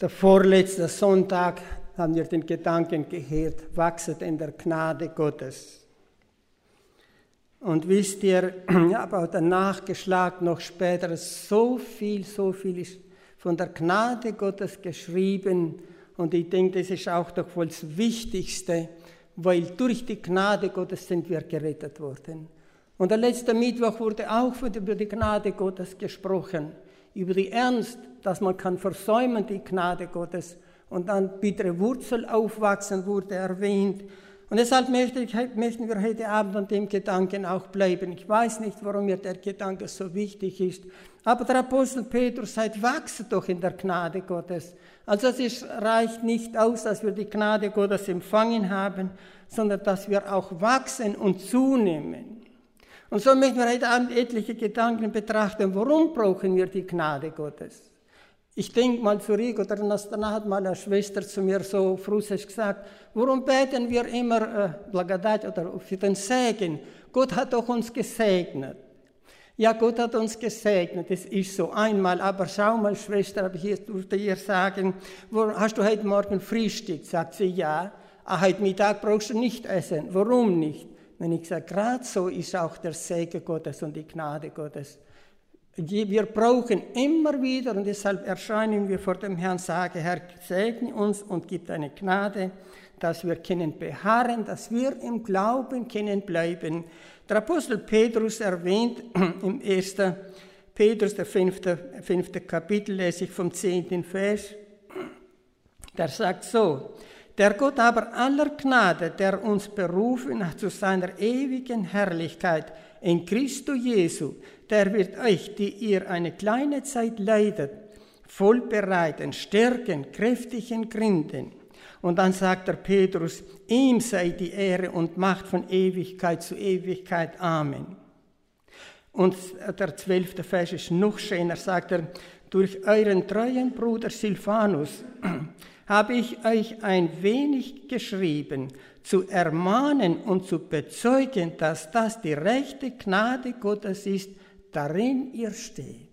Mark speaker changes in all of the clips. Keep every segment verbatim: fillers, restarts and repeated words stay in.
Speaker 1: Der vorletzte Sonntag haben wir den Gedanken gehört, wachset in der Gnade Gottes. Und wisst ihr, ich habe auch danach geschlagen, noch später, so viel, so viel ist von der Gnade Gottes geschrieben. Und ich denke, das ist auch doch wohl das Wichtigste, weil durch die Gnade Gottes sind wir gerettet worden. Und der letzte Mittwoch wurde auch über die Gnade Gottes gesprochen, über die Ernst, dass man kann versäumen, die Gnade Gottes. Und dann bittere Wurzel aufwachsen, wurde erwähnt. Und deshalb möchte ich, möchten wir heute Abend an dem Gedanken auch bleiben. Ich weiß nicht, warum mir der Gedanke so wichtig ist. Aber der Apostel Petrus sagt, wachse doch in der Gnade Gottes. Also es ist, reicht nicht aus, dass wir die Gnade Gottes empfangen haben, sondern dass wir auch wachsen und zunehmen. Und so möchten wir heute Abend etliche Gedanken betrachten. Warum brauchen wir die Gnade Gottes? Ich denke mal zurück, oder danach hat mal eine Schwester zu mir so frustriert gesagt, warum beten wir immer äh, Blagodat oder für den Segen? Gott hat doch uns gesegnet. Ja, Gott hat uns gesegnet, das ist so einmal, aber schau mal, Schwester, aber ich durfte ihr sagen, wo, hast du heute Morgen Frühstück? Sagt sie, ja. Ah, heute Mittag brauchst du nicht essen. Warum nicht? Wenn ich sage, gerade so ist auch der Segen Gottes und die Gnade Gottes. Wir brauchen immer wieder, und deshalb erscheinen wir vor dem Herrn, sage, Herr, segne uns und gib deine Gnade, dass wir können beharren, dass wir im Glauben können bleiben. Der Apostel Petrus erwähnt im ersten Petrus, der fünfte, fünfte Kapitel, lese ich vom zehnten Vers, der sagt so, der Gott aber aller Gnade, der uns berufen hat zu seiner ewigen Herrlichkeit in Christo Jesu, der wird euch, die ihr eine kleine Zeit leidet, voll bereiten, stärken, kräftigen Gründen. Und dann sagt der Petrus, ihm sei die Ehre und Macht von Ewigkeit zu Ewigkeit. Amen. Und der zwölfte Vers ist noch schöner, sagt er, durch euren treuen Bruder Silvanus habe ich euch ein wenig geschrieben, zu ermahnen und zu bezeugen, dass das die rechte Gnade Gottes ist, darin ihr steht.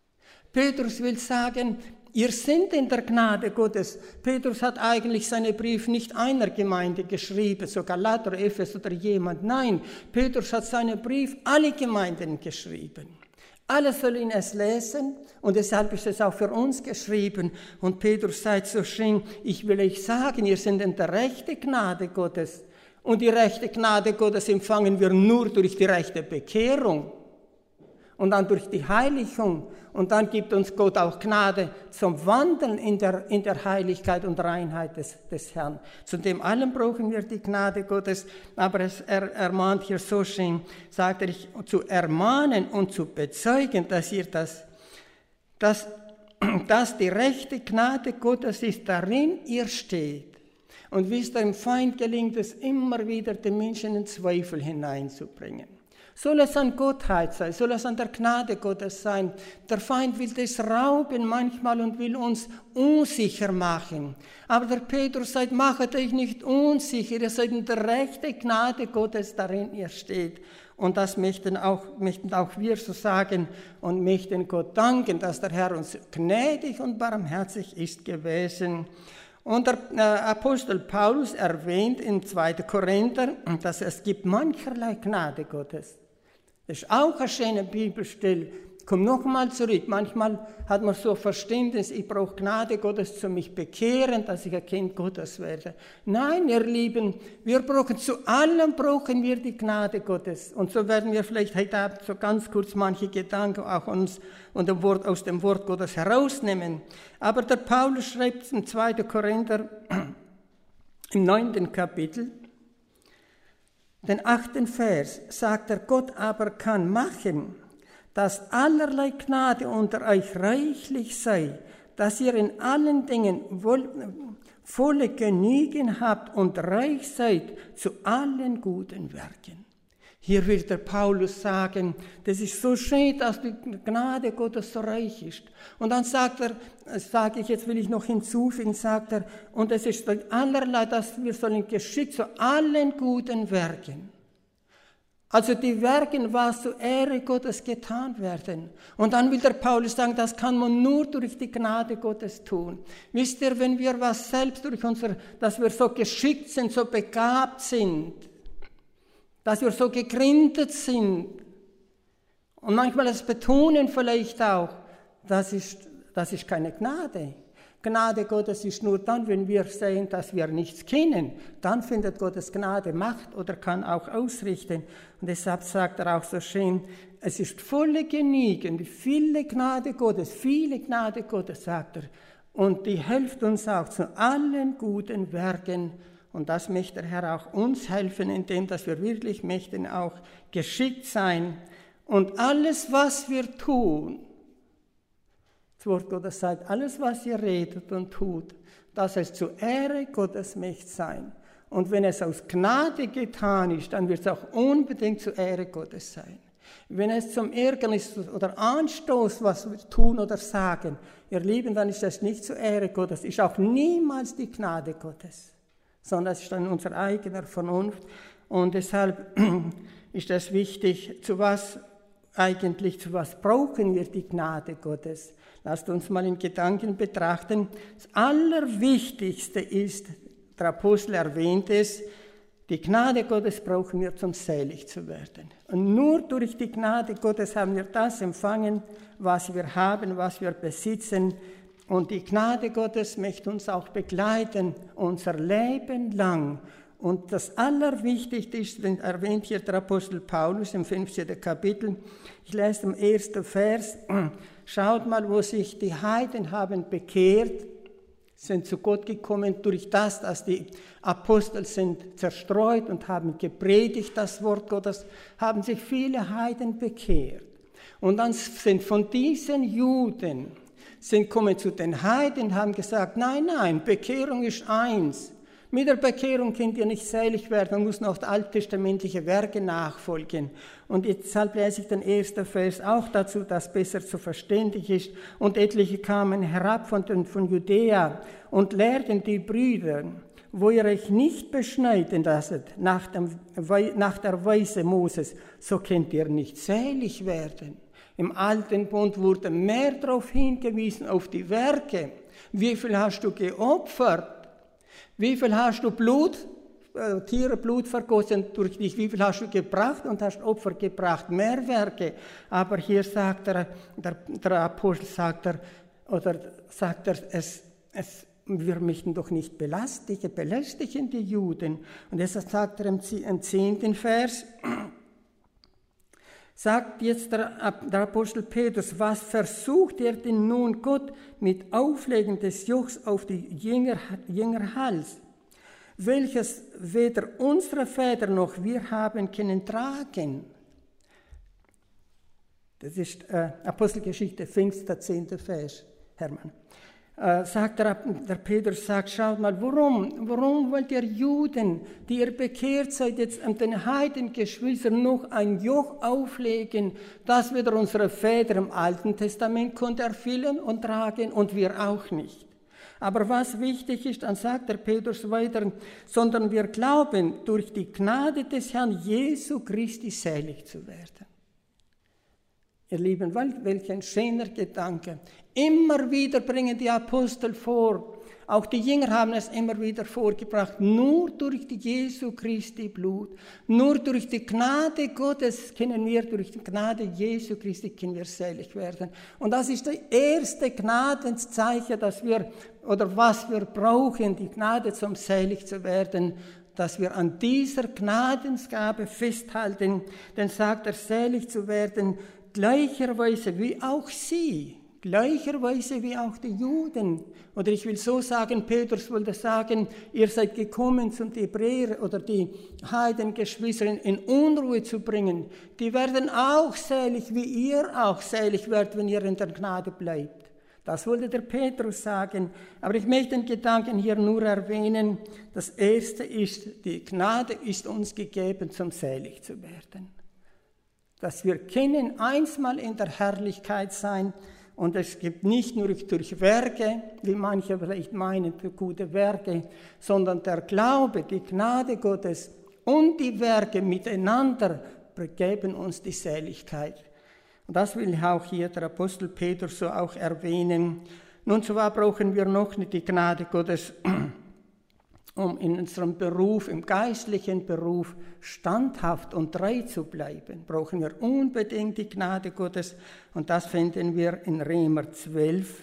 Speaker 1: Petrus will sagen, ihr seid in der Gnade Gottes. Petrus hat eigentlich seinen Brief nicht einer Gemeinde geschrieben, so Galater, Ephes oder jemand. Nein, Petrus hat seinen Brief alle Gemeinden geschrieben. Alle sollen es lesen und deshalb ist es auch für uns geschrieben. Und Petrus sagt so schön, ich will euch sagen, ihr seid in der rechten Gnade Gottes. Und die rechte Gnade Gottes empfangen wir nur durch die rechte Bekehrung. Und dann durch die Heiligung. Und dann gibt uns Gott auch Gnade zum Wandeln in der, in der Heiligkeit und Reinheit des, des Herrn. Zu dem allem brauchen wir die Gnade Gottes. Aber es, er ermahnt hier so schön, sagt er, zu ermahnen und zu bezeugen, dass ihr das, dass, dass die rechte Gnade Gottes ist, darin ihr steht. Und wisst ihr, dem Feind gelingt es immer wieder, den Menschen in Zweifel hineinzubringen. Soll es an Gottheit sein, soll es an der Gnade Gottes sein. Der Feind will das rauben manchmal und will uns unsicher machen. Aber der Petrus sagt, machet euch nicht unsicher, ihr seid in der rechten Gnade Gottes, darin ihr steht. Und das möchten auch, möchten auch wir so sagen und möchten Gott danken, dass der Herr uns gnädig und barmherzig ist gewesen. Und der äh, Apostel Paulus erwähnt in zweiten Korinther, dass es gibt mancherlei Gnade Gottes. Das ist auch eine schöne Bibelstelle. Ich komme nochmal zurück. Manchmal hat man so Verständnis, ich brauche Gnade Gottes zu mich bekehren, dass ich ein Kind Gottes werde. Nein, ihr Lieben, wir brauchen zu allem brauchen wir die Gnade Gottes. Und so werden wir vielleicht heute Abend so ganz kurz manche Gedanken auch uns und dem Wort, aus dem Wort Gottes herausnehmen. Aber der Paulus schreibt im zweiten Korinther im neunten Kapitel, den achten Vers, sagt er, Gott aber kann machen, dass allerlei Gnade unter euch reichlich sei, dass ihr in allen Dingen wohl, volle Genügen habt und reich seid zu allen guten Werken. Hier wird der Paulus sagen, das ist so schön, dass die Gnade Gottes so reich ist. Und dann sagt er, sage ich, jetzt will ich noch hinzufügen, sagt er, und es ist allerlei, dass wir sollen geschickt zu allen guten Werken. Also die Werke, was zur Ehre Gottes getan werden. Und dann will der Paulus sagen, das kann man nur durch die Gnade Gottes tun. Wisst ihr, wenn wir was selbst durch unser, dass wir so geschickt sind, so begabt sind, dass wir so gegründet sind und manchmal das betonen vielleicht auch, das ist, das ist keine Gnade. Gnade Gottes ist nur dann, wenn wir sehen, dass wir nichts kennen. Dann findet Gottes Gnade Macht oder kann auch ausrichten. Und deshalb sagt er auch so schön, es ist volle Genügen, viele Gnade Gottes, viele Gnade Gottes, sagt er. Und die hilft uns auch zu allen guten Werken. Und das möchte der Herr auch uns helfen, indem dass wir wirklich möchten auch geschickt sein. Und alles, was wir tun, das Wort Gottes sagt, alles, was ihr redet und tut, dass es zur Ehre Gottes möchte sein. Und wenn es aus Gnade getan ist, dann wird es auch unbedingt zur Ehre Gottes sein. Wenn es zum Ärgernis oder Anstoß, was wir tun oder sagen, ihr Lieben, dann ist das nicht zur Ehre Gottes, ist auch niemals die Gnade Gottes, sondern es ist dann unser eigener Vernunft. Und deshalb ist es wichtig, zu was eigentlich, zu was brauchen wir die Gnade Gottes? Lasst uns mal in Gedanken betrachten. Das Allerwichtigste ist, der Apostel erwähnt es, die Gnade Gottes brauchen wir, zum selig zu werden. Und nur durch die Gnade Gottes haben wir das empfangen, was wir haben, was wir besitzen. Und die Gnade Gottes möchte uns auch begleiten, unser Leben lang. Und das Allerwichtigste ist, erwähnt hier der Apostel Paulus im fünfzehnten Kapitel, ich lese im ersten Vers, schaut mal, wo sich die Heiden haben bekehrt, sind zu Gott gekommen durch das, dass die Apostel sind zerstreut und haben gepredigt, das Wort Gottes, haben sich viele Heiden bekehrt. Und dann sind von diesen Juden, sind kommen zu den Heiden, haben gesagt, nein, nein, Bekehrung ist eins. Mit der Bekehrung könnt ihr nicht selig werden, man muss noch alttestamentliche Werke nachfolgen. Und deshalb lese ich den ersten Vers auch dazu, dass besser zu verständlich ist. Und etliche kamen herab von, den, von Judäa und lehrten die Brüder, wo ihr euch nicht beschneiden lasset nach, dem, nach der Weise Moses, so könnt ihr nicht selig werden. Im Alten Bund wurde mehr darauf hingewiesen, auf die Werke. Wie viel hast du geopfert? Wie viel hast du Blut, äh, Tiere Blut vergossen durch dich? Wie viel hast du gebracht und hast Opfer gebracht? Mehr Werke. Aber hier sagt er, der, der Apostel sagt er, oder sagt er, es, es, wir möchten doch nicht belästigen, belästigen die Juden. Und deshalb sagt er im, im zehnten Vers, sagt jetzt der, der Apostel Petrus, was versucht er denn nun Gott mit Auflegen des Jochs auf die Jünger, Jüngerhals, welches weder unsere Väter noch wir haben können tragen? Das ist äh, Apostelgeschichte fünften, zehnten Vers, Hermann. Äh, sagt der, der Petrus, sagt, schaut mal, warum, warum wollt ihr Juden, die ihr bekehrt seid, jetzt an den Heidengeschwistern noch ein Joch auflegen, das weder unsere Väter im Alten Testament konnten erfüllen und tragen und wir auch nicht. Aber was wichtig ist, dann sagt der Petrus weiter, sondern wir glauben, durch die Gnade des Herrn Jesu Christi selig zu werden. Ihr Lieben, welch ein schöner Gedanke. Immer wieder bringen die Apostel vor, auch die Jünger haben es immer wieder vorgebracht, nur durch die Jesu Christi Blut, nur durch die Gnade Gottes können wir, durch die Gnade Jesu Christi können wir selig werden. Und das ist das erste Gnadenszeichen, das wir, oder was wir brauchen, die Gnade zum selig zu werden, dass wir an dieser Gnadensgabe festhalten, denn sagt er, selig zu werden, gleicherweise wie auch sie, gleicherweise wie auch die Juden. Oder ich will so sagen, Petrus wollte sagen, ihr seid gekommen, um die Hebräer oder die Heidengeschwister in Unruhe zu bringen. Die werden auch selig, wie ihr auch selig werdet, wenn ihr in der Gnade bleibt. Das wollte der Petrus sagen. Aber ich möchte den Gedanken hier nur erwähnen. Das Erste ist, die Gnade ist uns gegeben, zum selig zu werden. Dass wir können einmal in der Herrlichkeit sein und es gibt nicht nur durch Werke, wie manche vielleicht meinen, gute Werke, sondern der Glaube, die Gnade Gottes und die Werke miteinander geben uns die Seligkeit. Und das will auch hier der Apostel Petrus so auch erwähnen. Nun zwar brauchen wir noch nicht die Gnade Gottes, um in unserem Beruf, im geistlichen Beruf, standhaft und treu zu bleiben, brauchen wir unbedingt die Gnade Gottes. Und das finden wir in Römer zwölf.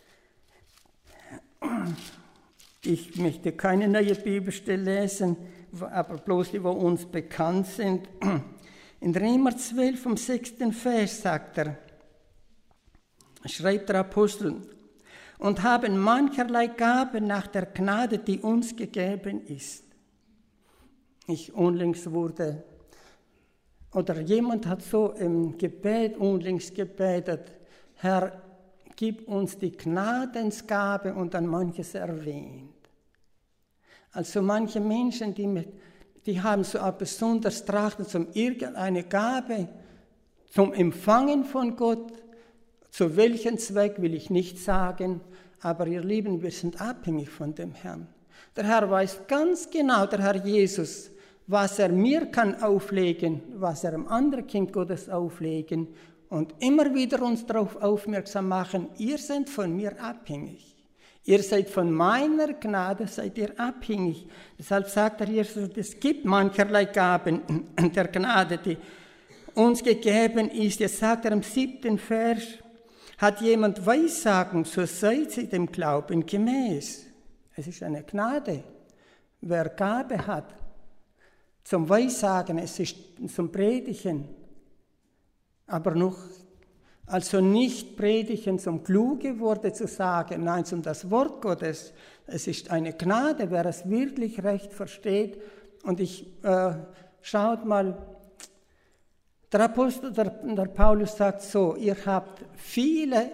Speaker 1: Ich möchte keine neue Bibelstelle lesen, aber bloß die, die uns bekannt sind. In Römer zwölf, vom sechsten Vers sagt er, schreibt der Apostel, und haben mancherlei Gaben nach der Gnade, die uns gegeben ist. Ich unlängst wurde, oder jemand hat so im Gebet unlängst gebetet, Herr, gib uns die Gnadensgabe, und dann manches erwähnt. Also manche Menschen, die, mit, die haben so ein besonderes Trachten zum irgendeine Gabe, zum Empfangen von Gott. Zu welchem Zweck will ich nicht sagen, aber ihr Lieben, wir sind abhängig von dem Herrn. Der Herr weiß ganz genau, der Herr Jesus, was er mir kann auflegen, was er einem anderen Kind Gottes auflegen und immer wieder uns darauf aufmerksam machen, ihr seid von mir abhängig. Ihr seid von meiner Gnade, seid ihr abhängig. Deshalb sagt er hier, es gibt mancherlei Gaben der Gnade, die uns gegeben ist. Jetzt sagt er im siebten Vers, hat jemand Weissagen, so seid sie dem Glauben gemäß. Es ist eine Gnade. Wer Gabe hat zum Weissagen, es ist zum Predigen, aber noch, also nicht predigen, zum kluge Worte zu sagen, nein, zum das Wort Gottes. Es ist eine Gnade, wer es wirklich recht versteht. Und ich, äh, schaut mal, der Apostel, der, der Paulus sagt so, ihr habt viele,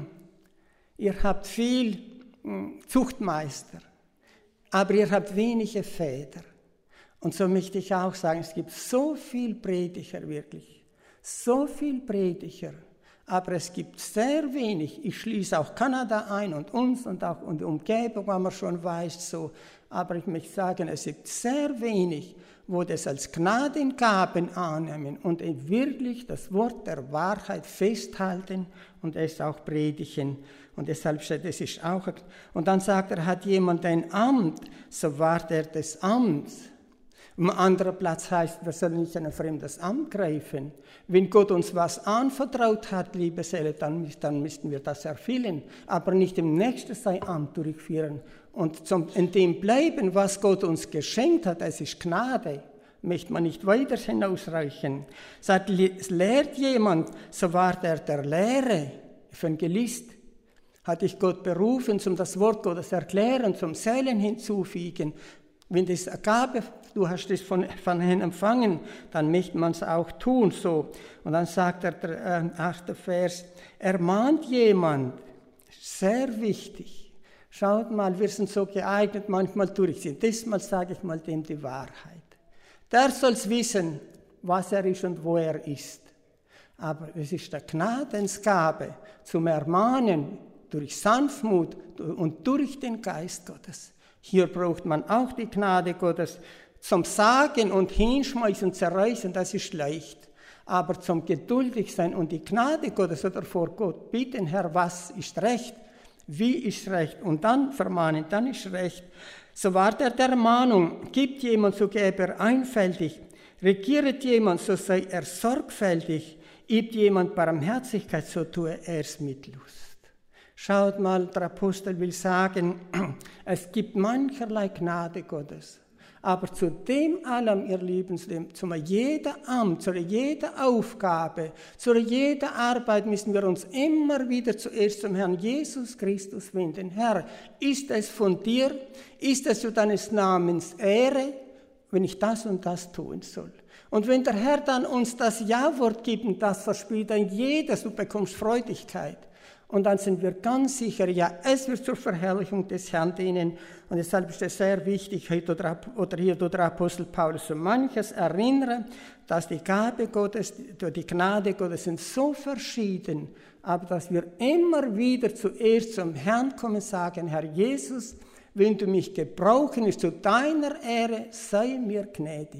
Speaker 1: ihr habt viel Zuchtmeister, aber ihr habt wenige Väter. Und so möchte ich auch sagen, es gibt so viel Prediger wirklich, so viel Prediger, aber es gibt sehr wenig, ich schließe auch Kanada ein und uns und auch die Umgebung, wo man schon weiß, so, aber ich möchte sagen, es gibt sehr wenig, wo das als Gnadengaben annehmen und wirklich das Wort der Wahrheit festhalten und es auch predigen. Und deshalb steht es ist auch, und dann sagt er, hat jemand ein Amt, so wahrt er des Amts. Am anderen Platz heißt, wir sollen nicht in ein fremdes Amt greifen. Wenn Gott uns was anvertraut hat, liebe Seele, dann, dann müssten wir das erfüllen, aber nicht im nächsten sein Amt durchführen. Und zum, in dem bleiben, was Gott uns geschenkt hat, es ist Gnade, möchte man nicht weiter hinausreichen. Sagt, lehrt jemand, so war der der Lehre, Evangelist, hat dich Gott berufen, zum das Wort Gottes erklären, zum Seelen hinzufügen. Wenn das eine Gabe, du hast es von, von ihm empfangen, dann möchte man es auch tun. So. Und dann sagt er, der äh, achte Vers, ermahnt jemand, sehr wichtig. Schaut mal, wir sind so geeignet, manchmal durchziehen. Diesmal sage ich mal dem die Wahrheit. Der soll wissen, was er ist und wo er ist. Aber es ist der Gnadensgabe zum Ermahnen durch Sanftmut und durch den Geist Gottes. Hier braucht man auch die Gnade Gottes. Zum Sagen und Hinschmeißen, Zerreißen, das ist leicht. Aber zum geduldig sein und die Gnade Gottes oder vor Gott bitten, Herr, was ist recht? Wie ist recht? Und dann vermahnen, dann ist recht. So ward er der Ermahnung, gibt jemand, so gäbe er einfältig, regiert jemand, so sei er sorgfältig, übt jemand Barmherzigkeit, so tue er es mit Lust. Schaut mal, der Apostel will sagen, es gibt mancherlei Gnade Gottes. Aber zu dem allem, ihr Lieben, zu jeder Amt, zu jeder Aufgabe, zu jeder Arbeit müssen wir uns immer wieder zuerst zum Herrn Jesus Christus wenden. Herr, ist es von dir? Ist es zu deines Namens Ehre, wenn ich das und das tun soll? Und wenn der Herr dann uns das Ja-Wort gibt und das verspielt dann jedes, du bekommst Freudigkeit. Und dann sind wir ganz sicher, ja, es wird zur Verherrlichung des Herrn dienen. Und deshalb ist es sehr wichtig, heute oder hier tut der Apostel Paulus so manches erinnern, dass die Gabe Gottes, die Gnade Gottes sind so verschieden, aber dass wir immer wieder zuerst zum Herrn kommen und sagen, Herr Jesus, wenn du mich gebrauchen ist zu deiner Ehre, sei mir gnädig.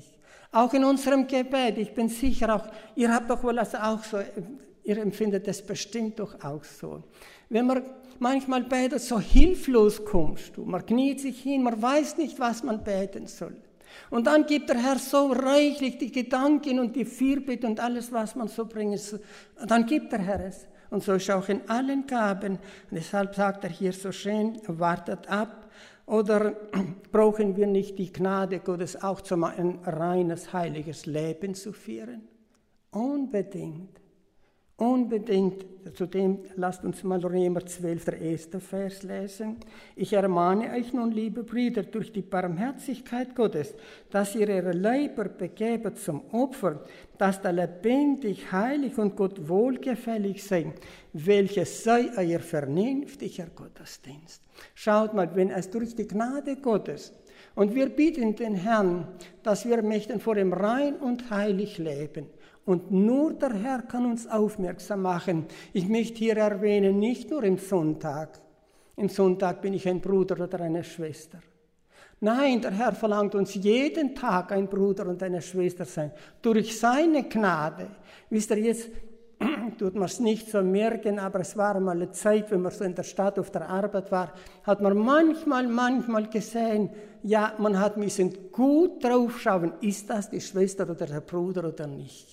Speaker 1: Auch in unserem Gebet, ich bin sicher, auch ihr habt doch wohl das auch so, ihr empfindet es bestimmt doch auch so. Wenn man manchmal betet, so hilflos kommst du, man kniet sich hin, man weiß nicht, was man beten soll. Und dann gibt der Herr so reichlich die Gedanken und die Fürbitte und alles, was man so bringen soll. Dann gibt der Herr es. Und so ist auch in allen Gaben. Und deshalb sagt er hier so schön, wartet ab. Oder brauchen wir nicht die Gnade Gottes auch, um ein reines, heiliges Leben zu führen? Unbedingt. Unbedingt. Zudem lasst uns mal Römer zwölf, der erste Vers lesen. Ich ermahne euch nun, liebe Brüder, durch die Barmherzigkeit Gottes, dass ihr ihre Leiber begebet zum Opfer, dass da lebendig, heilig und Gott wohlgefällig sei, welches sei euer vernünftiger Gottesdienst. Schaut mal, wenn es durch die Gnade Gottes, und wir bitten den Herrn, dass wir möchten vor ihm rein und heilig leben. Und nur der Herr kann uns aufmerksam machen. Ich möchte hier erwähnen, nicht nur im Sonntag. Im Sonntag bin ich ein Bruder oder eine Schwester. Nein, der Herr verlangt uns jeden Tag ein Bruder und eine Schwester sein. Durch seine Gnade. Wisst ihr, jetzt tut man es nicht so merken, aber es war mal eine Zeit, wenn man so in der Stadt auf der Arbeit war, hat man manchmal, manchmal gesehen, ja, man hat müssen gut drauf schauen, ist das die Schwester oder der Bruder oder nicht.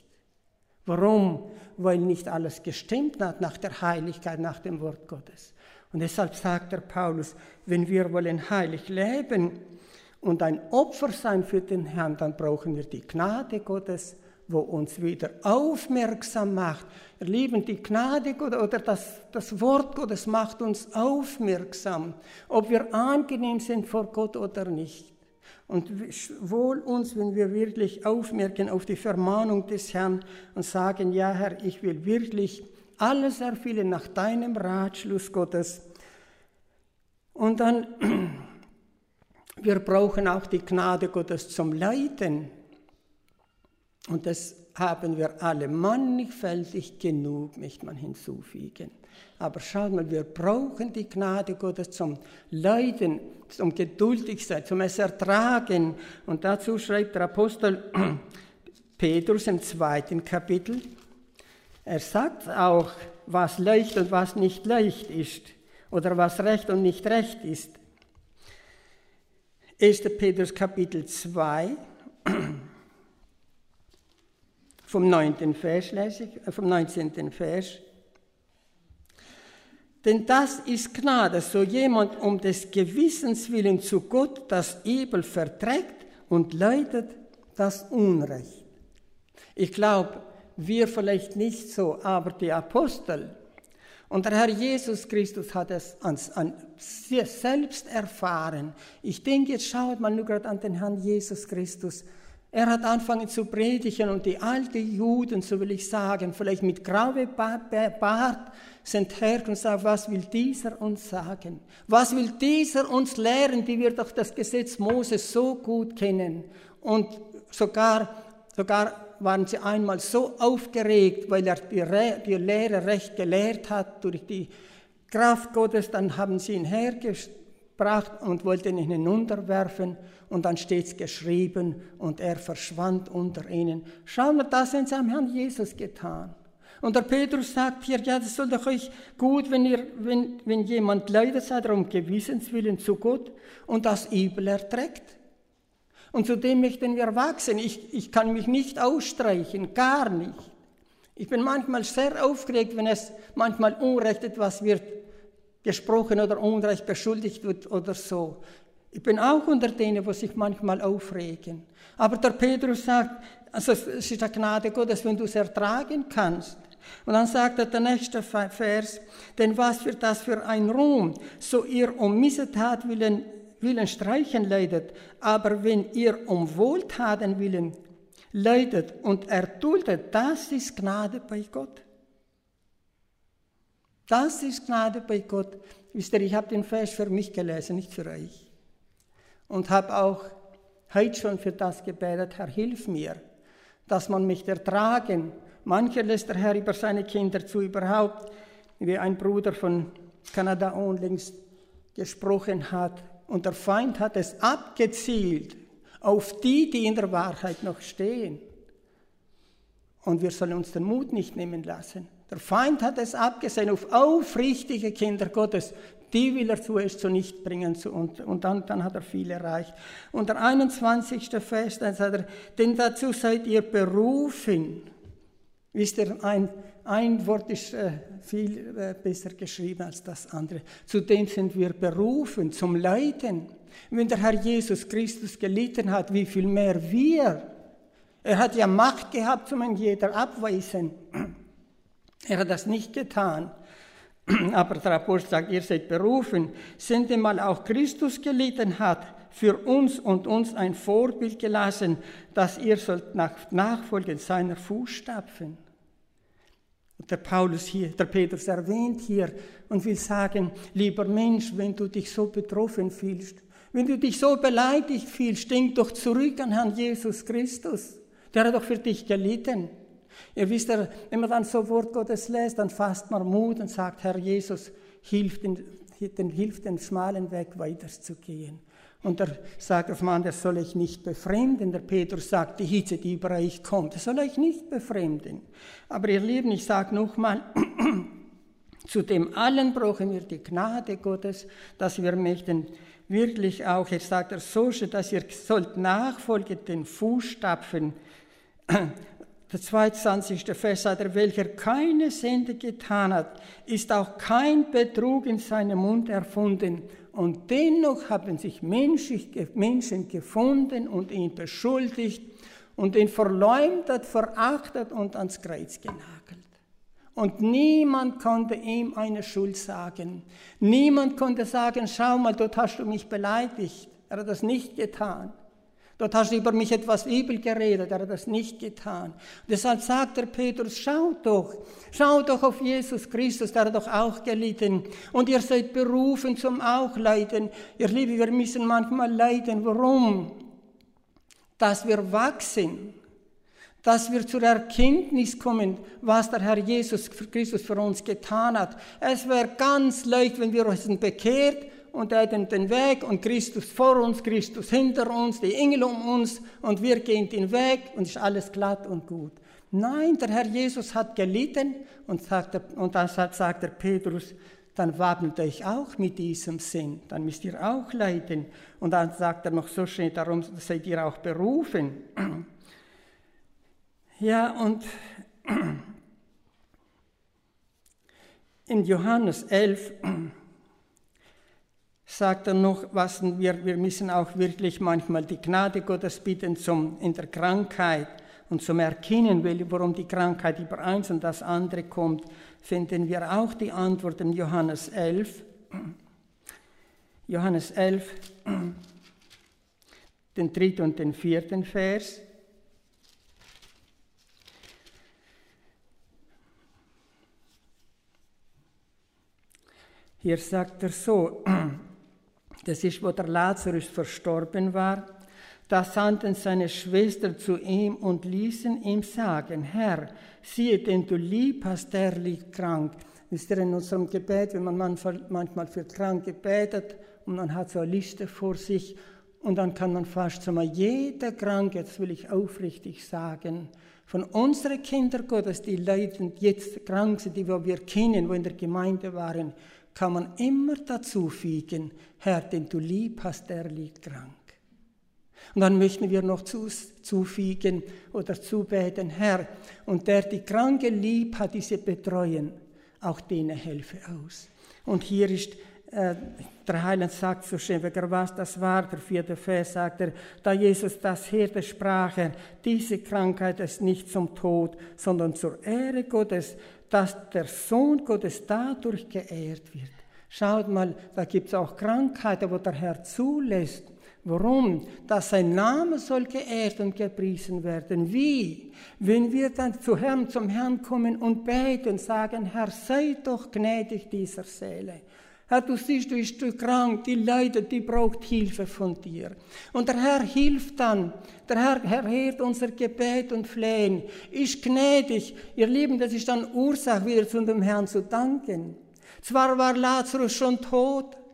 Speaker 1: Warum? Weil nicht alles gestimmt hat nach der Heiligkeit, nach dem Wort Gottes. Und deshalb sagt der Paulus, wenn wir wollen heilig leben und ein Opfer sein für den Herrn, dann brauchen wir die Gnade Gottes, wo uns wieder aufmerksam macht. Ihr Lieben, die Gnade Gottes oder das, das Wort Gottes macht uns aufmerksam, ob wir angenehm sind vor Gott oder nicht. Und wohl uns, wenn wir wirklich aufmerken auf die Vermahnung des Herrn und sagen, ja Herr, ich will wirklich alles erfüllen nach deinem Ratschluss Gottes. Und dann, wir brauchen auch die Gnade Gottes zum Leiden. Und das haben wir alle mannigfältig genug, möchte man hinzufügen. Aber schaut mal, wir brauchen die Gnade Gottes zum Leiden, zum geduldig sein, zum es ertragen. Und dazu schreibt der Apostel Petrus im zweiten Kapitel. Er sagt auch, was leicht und was nicht leicht ist oder was recht und nicht recht ist. erster Petrus Kapitel zwei, vom neunten Vers lese ich, vom neunzehnten Vers. Denn das ist Gnade, so jemand um des Gewissens willen zu Gott das Übel verträgt und leidet das Unrecht. Ich glaube, wir vielleicht nicht so, aber die Apostel und der Herr Jesus Christus hat es an, an sich selbst erfahren. Ich denke, jetzt schaut mal nur gerade an den Herrn Jesus Christus. Er hat angefangen zu predigen und die alten Juden, so will ich sagen, vielleicht mit grauem Bart, sind her und sagen, was will dieser uns sagen? Was will dieser uns lehren, die wir doch das Gesetz Moses so gut kennen? Und sogar, sogar waren sie einmal so aufgeregt, weil er die, Re- die Lehre recht gelehrt hat, durch die Kraft Gottes, dann haben sie ihn hergebracht und wollten ihn hinunterwerfen. Und dann steht es geschrieben und er verschwand unter ihnen. Schauen wir, das haben sie am Herrn Jesus getan. Und der Petrus sagt hier, ja, das soll doch euch gut, wenn, ihr, wenn, wenn jemand leidet, seid um Gewissenswillen zu Gott und das Übel erträgt. Und zu dem möchten wir wachsen. Ich, ich kann mich nicht ausstreichen, gar nicht. Ich bin manchmal sehr aufgeregt, wenn es manchmal Unrecht etwas wird gesprochen oder Unrecht beschuldigt wird oder so. Ich bin auch unter denen, die sich manchmal aufregen. Aber der Petrus sagt, also es ist die Gnade Gottes, wenn du es ertragen kannst. Und dann sagt er der nächste Vers, denn was wird das für ein Ruhm, so ihr um Missetat willen, willen streichen leidet, aber wenn ihr um Wohltaten willen leidet und erduldet, das ist Gnade bei Gott. Das ist Gnade bei Gott. Wisst ihr, ich habe den Vers für mich gelesen, nicht für euch. Und habe auch heute schon für das gebetet, Herr, hilf mir, dass man mich ertragen. Mancher lässt der Herr über seine Kinder zu, überhaupt, wie ein Bruder von Kanada unlängst gesprochen hat. Und der Feind hat es abgezielt. auf die, die in der Wahrheit noch stehen. Und wir sollen uns den Mut nicht nehmen lassen. Der Feind hat es abgesehen auf aufrichtige Kinder Gottes. Die will er zuerst zunichte bringen und, und dann, dann hat er viel erreicht. Und der einundzwanzigste Vers, dann sagt er, denn dazu seid ihr berufen. Wisst ihr, ein, ein Wort ist äh, viel äh, besser geschrieben als das andere. Zudem sind wir berufen zum Leiden. Wenn der Herr Jesus Christus gelitten hat, wie viel mehr wir. Er hat ja Macht gehabt, um jeder abweisen. Er hat das nicht getan. Aber der Apostel sagt, ihr seid berufen, sintemal auch Christus gelitten hat, für uns und uns ein Vorbild gelassen, dass ihr sollt nach, nachfolgen seiner Fußstapfen. Und der Paulus hier, der Petrus erwähnt hier und will sagen, lieber Mensch, wenn du dich so betroffen fühlst, wenn du dich so beleidigt fühlst, denk doch zurück an Herrn Jesus Christus. Der hat doch für dich gelitten. Ihr wisst, wenn man dann so Wort Gottes lässt, dann fasst man Mut und sagt, Herr Jesus, hilf den, den, hilf den schmalen Weg weiterzugehen. Und er sagt auf man, das soll ich nicht befremden. Der Petrus sagt, die Hitze, die über euch kommt, das soll euch nicht befremden. Aber ihr Lieben, ich sage nochmal, zu dem allen brauchen wir die Gnade Gottes, dass wir möchten wirklich auch, jetzt sagt er so schön, dass ihr sollt nachfolgen den Fußstapfen. Der zweiundzwanzigste Vers sagt er, welcher keine Sünde getan hat, ist auch kein Betrug in seinem Mund erfunden. Und dennoch haben sich Menschen gefunden und ihn beschuldigt und ihn verleumdet, verachtet und ans Kreuz genagelt. Und niemand konnte ihm eine Schuld sagen. Niemand konnte sagen, schau mal, dort hast du mich beleidigt. Er hat das nicht getan. Dort hast du über mich etwas übel geredet, er hat das nicht getan. Und deshalb sagt der Petrus, schaut doch, schaut doch auf Jesus Christus, der hat doch auch gelitten. Und ihr seid berufen zum auch Leiden. Ihr Lieben, wir müssen manchmal leiden. Warum? Dass wir wachsen, dass wir zur Erkenntnis kommen, was der Herr Jesus Christus für uns getan hat. Es wäre ganz leicht, wenn wir uns bekehrt und er den, den Weg und Christus vor uns, Christus hinter uns, die Engel um uns und wir gehen den Weg und ist alles glatt und gut. Nein, der Herr Jesus hat gelitten und, sagt der, und dann sagt der Petrus, dann wappnet euch auch mit diesem Sinn, dann müsst ihr auch leiden. Und dann sagt er noch so schön, darum seid ihr auch berufen. Ja, und in Johannes elf sagt er noch, was wir, wir müssen auch wirklich manchmal die Gnade Gottes bitten zum, in der Krankheit und zum Erkennen, warum die Krankheit über eins und das andere kommt, finden wir auch die Antwort in Johannes elf. Johannes elf, den dritten und den vierten Vers. Hier sagt er so, das ist, wo der Lazarus verstorben war, da sandten seine Schwestern zu ihm und ließen ihm sagen, Herr, siehe, den du lieb hast, der liegt krank. Wisst ihr, in unserem Gebet, wenn man manchmal für Kranke betet und man hat so eine Liste vor sich und dann kann man fast so mal jeder Kranke, das will ich aufrichtig sagen, von unseren Kindern Gottes, die leiden, jetzt krank sind, die wir kennen, wo in der Gemeinde waren, kann man immer dazu fügen, Herr, den du lieb hast, der liegt krank. Und dann möchten wir noch zufügen oder zubeten, Herr, und der die Kranke lieb hat, diese betreuen, auch denen helfe aus. Und hier ist, äh, der Heiland sagt so schön, wegen was das war, der vierte Vers sagt er, da Jesus das hörte, sprach er, diese Krankheit ist nicht zum Tod, sondern zur Ehre Gottes, dass der Sohn Gottes dadurch geehrt wird. Schaut mal, da gibt es auch Krankheiten, wo der Herr zulässt. Warum? Dass sein Name soll geehrt und gepriesen werden. Wie? Wenn wir dann zu Herrn, zum Herrn kommen und beten, sagen, Herr, sei doch gnädig dieser Seele. Herr, du siehst, du bist krank, die leidet, die braucht Hilfe von dir. Und der Herr hilft dann. Der Herr, Herr hört unser Gebet und Flehen. Ist gnädig. Ihr Lieben, das ist dann Ursache, wieder zu dem Herrn zu danken. Zwar war Lazarus schon tot,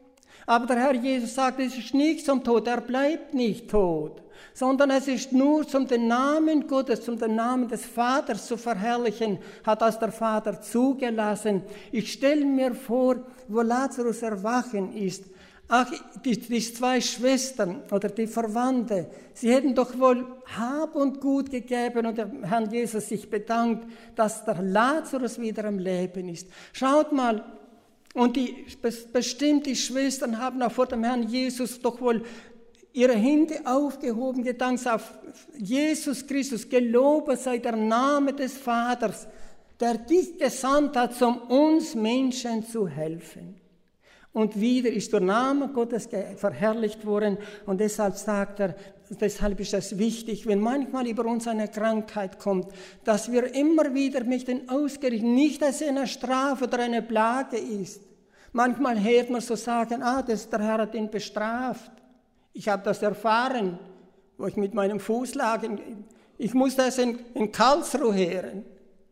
Speaker 1: Aber der Herr Jesus sagt, es ist nicht zum Tod, er bleibt nicht tot, sondern es ist nur zum den Namen Gottes, zum den Namen des Vaters zu verherrlichen, hat das der Vater zugelassen. Ich stelle mir vor, wo Lazarus erwachen ist. Ach, die, die zwei Schwestern oder die Verwandte, sie hätten doch wohl Hab und Gut gegeben und der Herr Jesus sich bedankt, dass der Lazarus wieder am Leben ist. Schaut mal, und die, bestimmt die Schwestern haben auch vor dem Herrn Jesus doch wohl ihre Hände aufgehoben, gedankt auf Jesus Christus, gelobt sei der Name des Vaters, der dich gesandt hat, um uns Menschen zu helfen. Und wieder ist der Name Gottes verherrlicht worden und deshalb sagt er, deshalb ist es wichtig, wenn manchmal über uns eine Krankheit kommt, dass wir immer wieder mit den ausgerichtet, nicht als eine Strafe oder eine Plage ist. Manchmal hört man so sagen, ah, das, der Herr hat ihn bestraft. Ich habe das erfahren, wo ich mit meinem Fuß lag. Ich musste es in, in Karlsruhe hören.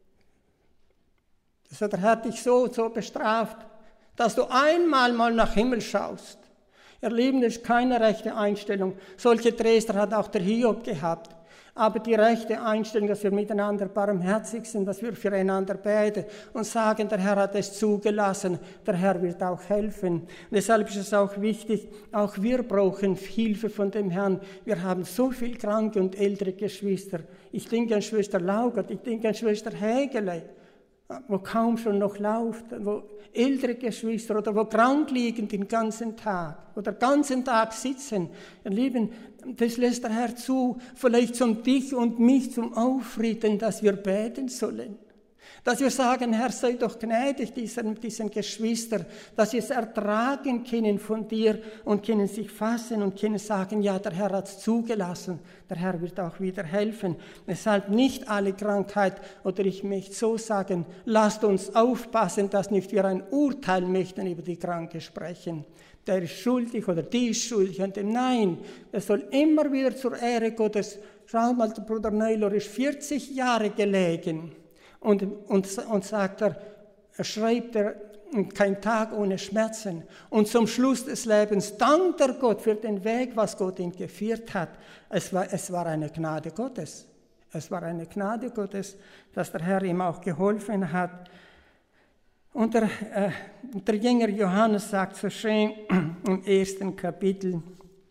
Speaker 1: Das hat der Herr dich so, so bestraft, dass du einmal mal nach Himmel schaust. Ihr Lieben, das ist keine rechte Einstellung. Solche Tröster hat auch der Hiob gehabt. Aber die rechte Einstellung, dass wir miteinander barmherzig sind, dass wir füreinander beten und sagen, der Herr hat es zugelassen, der Herr wird auch helfen. Und deshalb ist es auch wichtig, auch wir brauchen Hilfe von dem Herrn. Wir haben so viele kranke und ältere Geschwister. Ich denke an Schwester Laugert, ich denke an Schwester Hägele, wo kaum schon noch läuft, wo ältere Geschwister oder wo krank liegen den ganzen Tag oder den ganzen Tag sitzen. Ihr Lieben, das lässt der Herr zu, vielleicht zum dich und mich zum Aufrichten, dass wir beten sollen. Dass wir sagen, Herr, sei doch gnädig diesen, diesen Geschwistern, dass sie es ertragen können von dir und können sich fassen und können sagen, ja, der Herr hat es zugelassen, der Herr wird auch wieder helfen. Deshalb nicht alle Krankheit, oder ich möchte so sagen, lasst uns aufpassen, dass nicht wir ein Urteil möchten über die Kranke sprechen. Der ist schuldig oder die ist schuldig. Und nein, es soll immer wieder zur Ehre Gottes. Schau mal, der Bruder Neulor ist vierzig Jahre gelegen. Und, und, und sagt er, er schreibt er, kein Tag ohne Schmerzen. Und zum Schluss des Lebens dankt er Gott für den Weg, was Gott ihn geführt hat. Es war, es war eine Gnade Gottes. Es war eine Gnade Gottes, dass der Herr ihm auch geholfen hat. Und der, äh, der Jünger Johannes sagt so schön im ersten Kapitel,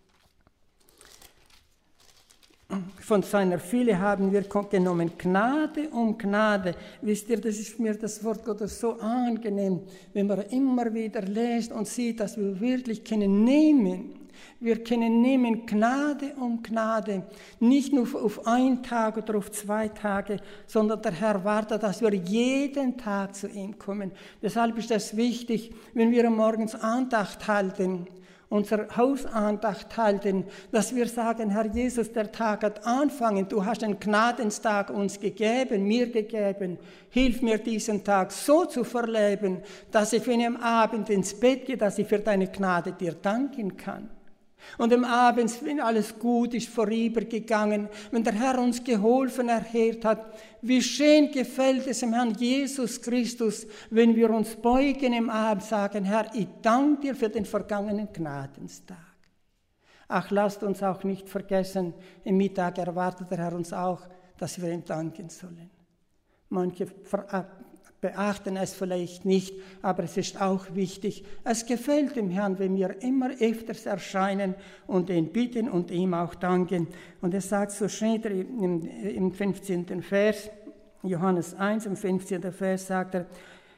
Speaker 1: von seiner Fülle haben wir genommen Gnade um Gnade. Wisst ihr, das ist mir das Wort Gottes so angenehm, wenn man immer wieder liest und sieht, dass wir wirklich können nehmen. Wir können nehmen Gnade um Gnade, nicht nur auf einen Tag oder auf zwei Tage, sondern der Herr wartet, dass wir jeden Tag zu ihm kommen. Deshalb ist es wichtig, wenn wir morgens Andacht halten, unser Hausandacht halten, dass wir sagen, Herr Jesus, der Tag hat angefangen, du hast den Gnadenstag uns gegeben, mir gegeben, hilf mir diesen Tag so zu verleben, dass ich, wenn ich am Abend ins Bett gehe, dass ich für deine Gnade dir danken kann. Und am Abend, wenn alles gut ist, vorübergegangen, wenn der Herr uns geholfen, erhört hat, wie schön gefällt es dem Herrn Jesus Christus, wenn wir uns beugen im Abend, sagen, Herr, ich danke dir für den vergangenen Gnadenstag. Ach, lasst uns auch nicht vergessen, im Mittag erwartet der Herr uns auch, dass wir ihm danken sollen. Manche beachten es vielleicht nicht, aber es ist auch wichtig. Es gefällt dem Herrn, wenn wir immer öfters erscheinen und ihn bitten und ihm auch danken. Und er sagt so schön im fünfzehnten Vers, Johannes eins, im fünfzehnten Vers sagt er,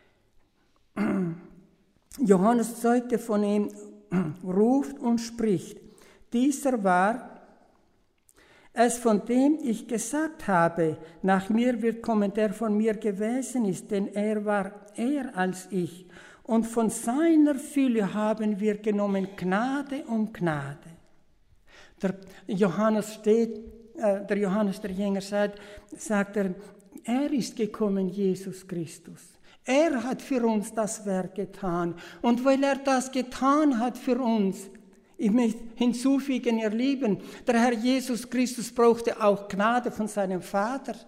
Speaker 1: Johannes zeugte von ihm, ruft und spricht, dieser war es, von dem ich gesagt habe, nach mir wird kommen, der von mir gewesen ist, denn er war eher als ich. Und von seiner Fülle haben wir genommen Gnade um Gnade. Der Johannes steht, äh, der Johannes, der Jünger, sagt, sagt er, er ist gekommen, Jesus Christus. Er hat für uns das Werk getan. Und weil er das getan hat für uns, ich möchte hinzufügen, ihr Lieben, der Herr Jesus Christus brauchte auch Gnade von seinem Vater.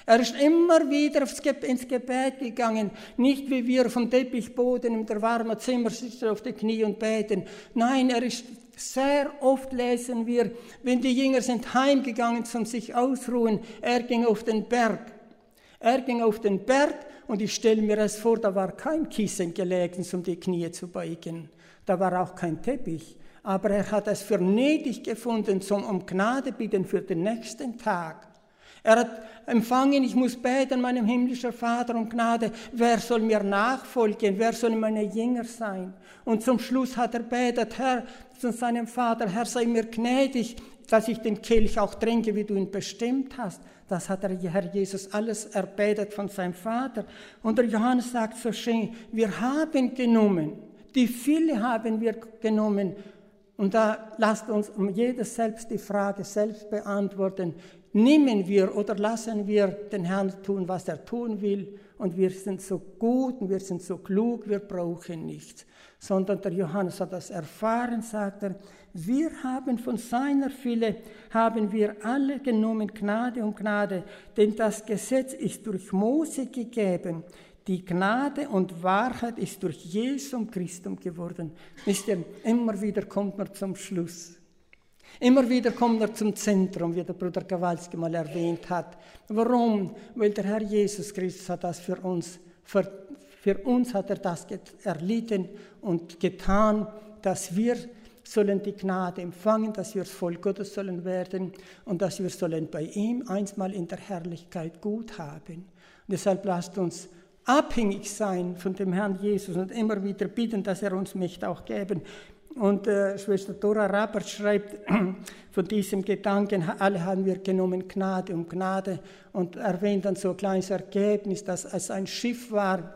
Speaker 1: Er ist immer wieder aufs Ge- ins Gebet gegangen, nicht wie wir vom Teppichboden in der warmen Zimmer sitzen auf den Knie und beten. Nein, er ist sehr oft, lesen wir, wenn die Jünger sind heimgegangen zum sich ausruhen, er ging auf den Berg. Er ging auf den Berg und ich stelle mir das vor, da war kein Kissen gelegen, um die Knie zu beugen. Da war auch kein Teppich. Aber er hat es für nötig gefunden, zum um Gnade bitten für den nächsten Tag. Er hat empfangen, ich muss beten, meinem himmlischen Vater, um Gnade. Wer soll mir nachfolgen? Wer soll meine Jünger sein? Und zum Schluss hat er betet, Herr, zu seinem Vater, Herr, sei mir gnädig, dass ich den Kelch auch trinke, wie du ihn bestimmt hast. Das hat der Herr Jesus alles erbetet von seinem Vater. Und der Johannes sagt so schön, wir haben genommen, die Fülle haben wir genommen. Und da lasst uns um jedes selbst die Frage selbst beantworten. Nehmen wir oder lassen wir den Herrn tun, was er tun will, und wir sind so gut und wir sind so klug, wir brauchen nichts. Sondern der Johannes hat das erfahren, sagt er, wir haben von seiner Fülle, haben wir alle genommen, Gnade um Gnade, denn das Gesetz ist durch Mose gegeben, die Gnade und Wahrheit ist durch Jesum Christum geworden. Wisst ihr, immer wieder kommt man zum Schluss. Immer wieder kommt er zum Zentrum, wie der Bruder Kowalski mal erwähnt hat. Warum? Weil der Herr Jesus Christus hat das für uns, für, für uns hat er das erlitten und getan, dass wir sollen die Gnade empfangen, dass wir das Volk Gottes sollen werden und dass wir sollen bei ihm einstmal in der Herrlichkeit gut haben. Und deshalb lasst uns abhängig sein von dem Herrn Jesus und immer wieder bitten, dass er uns möchte auch geben. Und äh, Schwester Dora Rappert schreibt von diesem Gedanken, alle haben wir genommen Gnade um Gnade, und erwähnt dann so ein kleines Ergebnis, dass es ein Schiff war,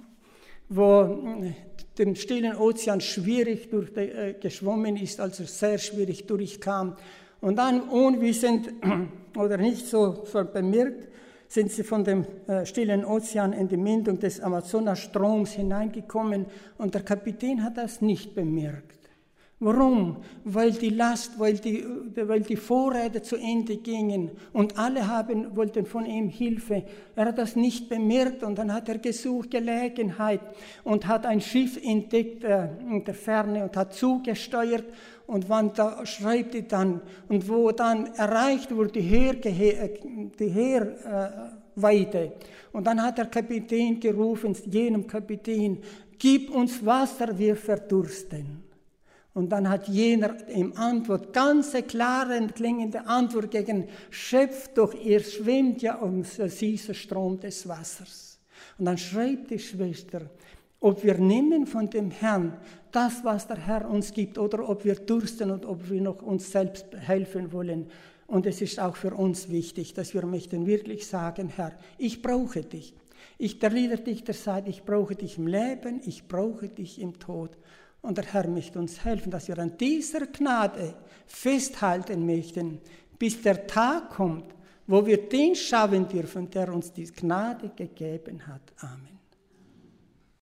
Speaker 1: wo den stillen Ozean schwierig durch die, äh, geschwommen ist, also sehr schwierig durchkam. Und dann unwissend oder nicht so, so bemerkt, sind sie von dem äh, stillen Ozean in die Mündung des Amazonastroms hineingekommen, und der Kapitän hat das nicht bemerkt. Warum? Weil die Last, weil die, weil die Vorräte zu Ende gingen und alle haben, wollten von ihm Hilfe. Er hat das nicht bemerkt, und dann hat er gesucht Gelegenheit und hat ein Schiff entdeckt äh, in der Ferne und hat zugesteuert. Und wann da schreibt er dann, und wo dann erreicht wurde die, Heer, die Heerweite, und dann hat der Kapitän gerufen, jenem Kapitän, gib uns Wasser, wir verdursten. Und dann hat jener im Antwort, ganz klare, klingende Antwort gegeben, schöpft doch, ihr schwimmt ja um diesen Strom des Wassers. Und dann schreibt die Schwester, ob wir nehmen von dem Herrn das, was der Herr uns gibt, oder ob wir dursten und ob wir noch uns selbst helfen wollen. Und es ist auch für uns wichtig, dass wir möchten wirklich sagen, Herr, ich brauche dich. Ich, der Liederdichter sagt, ich brauche dich im Leben, ich brauche dich im Tod. Und der Herr möchte uns helfen, dass wir an dieser Gnade festhalten möchten, bis der Tag kommt, wo wir den schauen dürfen, der uns die Gnade gegeben hat. Amen.